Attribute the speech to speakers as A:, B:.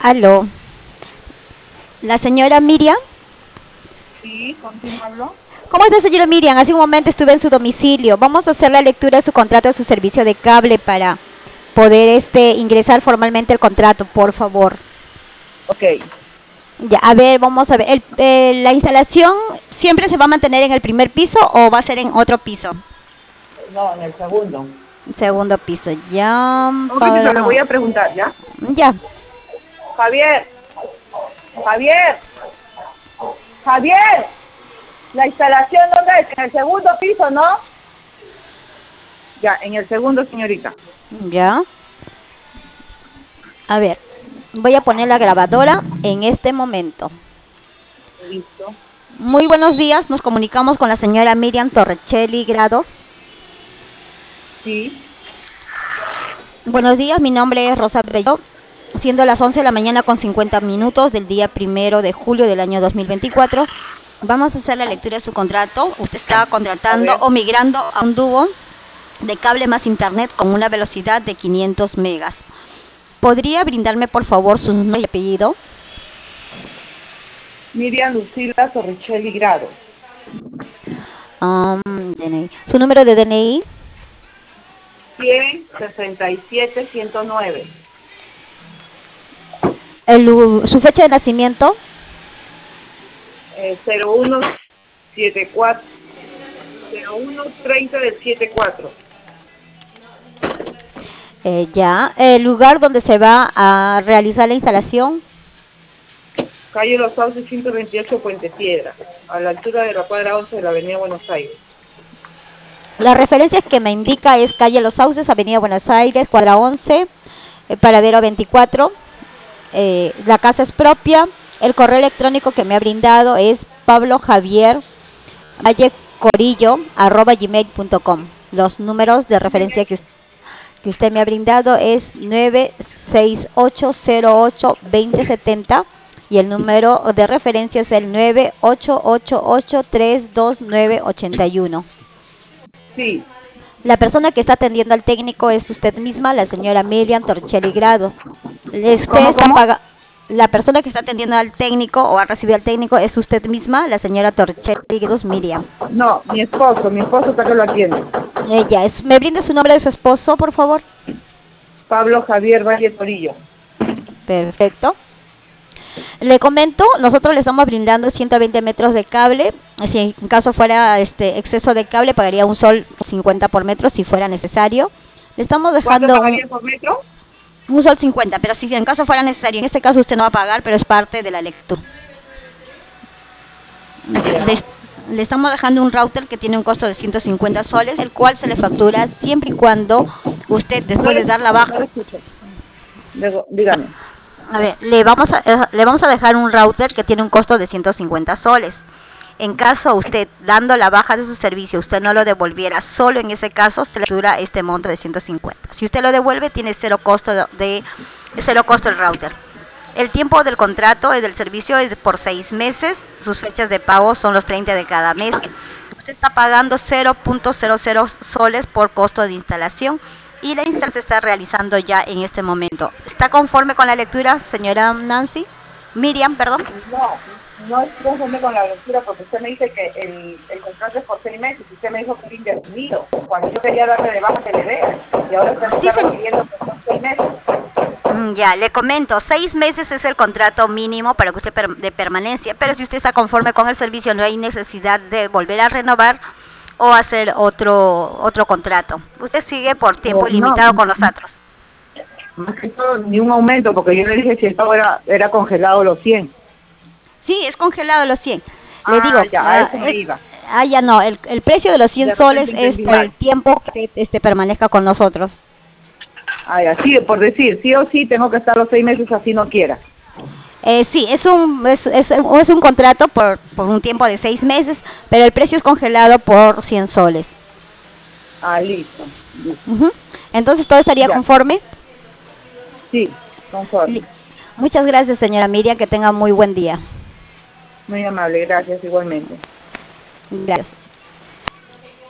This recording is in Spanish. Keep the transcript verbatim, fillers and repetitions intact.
A: Aló, la señora Miriam.
B: Sí, ¿con quién hablo?
A: ¿Cómo está, señora Miriam? Hace un momento estuve en su domicilio. Vamos a hacer la lectura de su contrato de su servicio de cable para poder este ingresar formalmente el contrato, por favor.
B: Ok,
A: Ya, a ver, vamos a ver. El- eh, ¿La instalación siempre se va a mantener en el primer piso o va a ser en otro piso?
B: no, en el segundo.
A: Segundo piso. Ya,
B: Un momentito, le
A: Pablo.
B: voy a preguntar, ¿ya?
A: Ya.
B: Javier, Javier, Javier, la instalación dónde es, en el segundo piso, ¿no? Ya, en el segundo, señorita.
A: Ya. A ver, voy a poner la grabadora en este momento.
B: Listo.
A: Muy buenos días, nos comunicamos con la señora Miriam Torricelli Grados.
B: Sí,
A: Buenos días, mi nombre es Rosa Bello, siendo las once de la mañana con cincuenta minutos del día primero de julio del año dos mil veinticuatro. Vamos a hacer la lectura de su contrato. Usted está
B: a
A: contratando
B: ver.
A: o migrando a un dúo de cable más internet con una velocidad de quinientos megas. ¿Podría brindarme por favor su nombre y apellido?
B: Miriam Lucila Torricelli Grado.
A: Um, D N I. ¿Su número de D N I?
B: cien sesenta y siete ciento nueve.
A: El, ¿Su fecha de nacimiento?
B: Eh, cero uno setenta y cuatro. cero uno treinta del setenta y cuatro.
A: Eh, ya. ¿El lugar donde se va a realizar la instalación?
B: Calle Los Sauces ciento veintiocho Puente Piedra, a la altura de la cuadra once de la avenida Buenos Aires.
A: Las referencias que me indica es calle Los Sauces, avenida Buenos Aires, cuadra once, eh, paradero veinticuatro. Eh, la casa es propia. El correo electrónico que me ha brindado es pablo javier valle corillo arroba gmail punto com. Los números de referencia que, us- que usted me ha brindado es nueve seis ocho cero ocho dos cero siete cero y el número de referencia es el nueve ocho ocho ocho tres dos nueve ocho uno.
B: Sí,
A: La persona que está atendiendo al técnico es usted misma, la señora Miriam Torricelli Grado. Usted
B: ¿cómo,
A: está
B: cómo?
A: paga La persona que está atendiendo al técnico o ha recibido al técnico es usted misma, la señora Torricelli Grados Miriam.
B: No, mi esposo, mi esposo está que lo atiende.
A: Ella es. ¿Me brinda su nombre de su esposo, por favor?
B: Pablo Javier Valle Torillo.
A: Perfecto. Le comento, nosotros le estamos brindando ciento veinte metros de cable. Si en caso fuera este exceso de cable, pagaría un sol cincuenta por metro si fuera necesario. Le estamos
B: ¿Cuánto
A: dejando un,
B: pagaría por metro?
A: un sol cincuenta, pero si en caso fuera necesario, en este caso usted no va a pagar, pero es parte de la lectura.
B: Ya.
A: Le, le estamos dejando un router que tiene un costo de ciento cincuenta soles, el cual se le factura siempre y cuando usted,
B: No
A: después
B: le
A: de dar la
B: escucho, no
A: baja,
B: le escucho. Luego, dígame.
A: a ver, le vamos a, eh, le vamos a dejar un router que tiene un costo de ciento cincuenta soles. En caso usted, dando la baja de su servicio, usted no lo devolviera, solo en ese caso se le factura este monto de ciento cincuenta. Si usted lo devuelve, tiene cero costo de, de cero costo el router. El tiempo del contrato y del servicio es por seis meses. Sus fechas de pago son los treinta de cada mes. Usted está pagando cero punto cero cero soles por costo de instalación y la instalación se está realizando ya en este momento. ¿Está conforme con la lectura, señora Nancy? Miriam, perdón.
B: No, no estoy conforme con la lectura porque usted me dice que el, el contrato es por seis meses y usted me dijo que era indefinido. Cuando yo quería darle de baja que le dé y ahora usted me
A: Sí,
B: está
A: señor.
B: refiriendo que son seis meses.
A: Mm, Ya, le comento, seis meses es el contrato mínimo para que usted per- de permanencia, pero si usted está conforme con el servicio, no hay necesidad de volver a renovar o hacer otro otro contrato. Usted sigue por tiempo
B: No, no,
A: ilimitado con nosotros.
B: más que todo ni un aumento porque yo le dije si el pago era, era congelado los cien.
A: Sí, es congelado los cien. Le
B: Ah,
A: digo,
B: ya, a
A: ah,
B: eso me
A: es,
B: iba.
A: ah, ya no, el, el precio de los cien
B: De repente
A: soles es
B: entendí
A: por el
B: mal.
A: tiempo que este permanezca con nosotros.
B: Ah, ya, sí, por decir, sí o sí tengo que estar los seis meses así no quiera.
A: Eh, sí, es un, es, es, es un contrato por, por un tiempo de seis meses, pero el precio es congelado por cien soles.
B: Ah, listo, listo.
A: Ujú. Entonces, ¿todo estaría
B: Ya,
A: conforme?
B: sí, conforme.
A: Li- Muchas gracias, señora Miriam, que tenga muy buen día.
B: Muy amable, gracias igualmente.
A: Gracias.